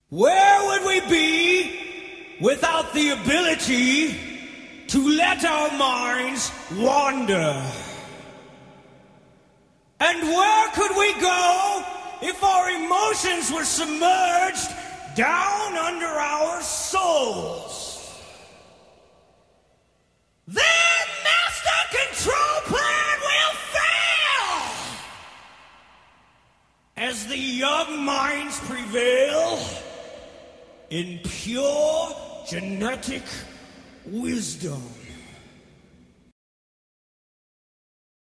Where would we be without the ability to let our minds wander? And where could we go if our emotions were submerged down under our souls? Then master control plan will fail! As the young minds prevail in pure genetic wisdom.